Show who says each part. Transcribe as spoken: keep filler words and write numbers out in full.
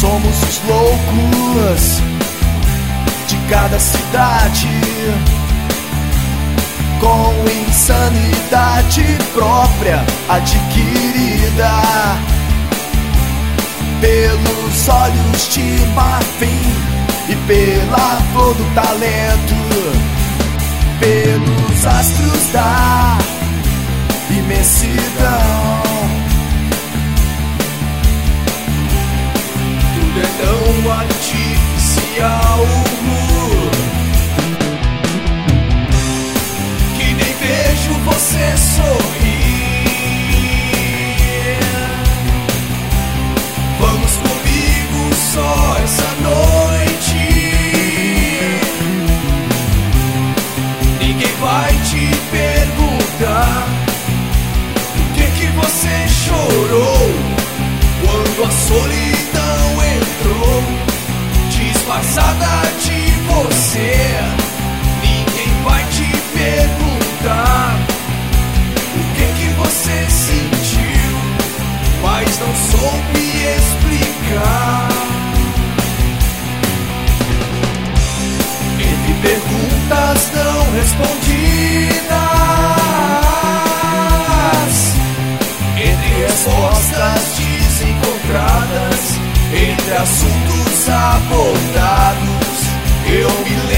Speaker 1: Somos os loucos de cada cidade, com insanidade própria adquirida pelos olhos de marfim e pela flor do talento, pelos astros da imensidão. Tudo é tão artificial que nem vejo você sorrir. Vamos comigo só essa noite. Ninguém vai te perguntar por que que você chorou quando a solidão entrou disfarçada de você. Ninguém vai te perguntar o que que você sentiu, mas não soube explicar. Entre perguntas não respondidas, entre respostas desencontradas, entre assuntos abordados, eu me lembro